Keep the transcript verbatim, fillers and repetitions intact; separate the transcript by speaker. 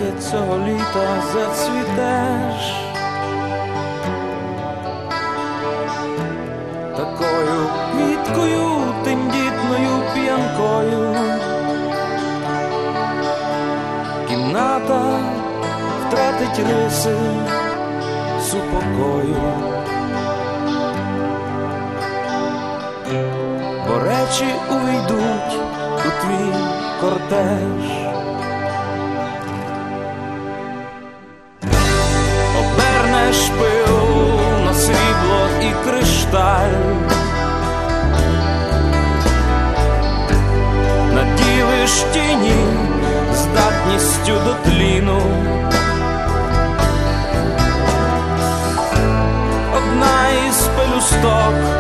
Speaker 1: щастя цього літа зацвітеш такою квіткою, тендітною п'янкою. Кімната втратить риси супокою, бо речі увійдуть у твій кортеж. Обернеш пил на срібло і кришталь, наділиш тіні здатністю до тліну. Одна із пелюсток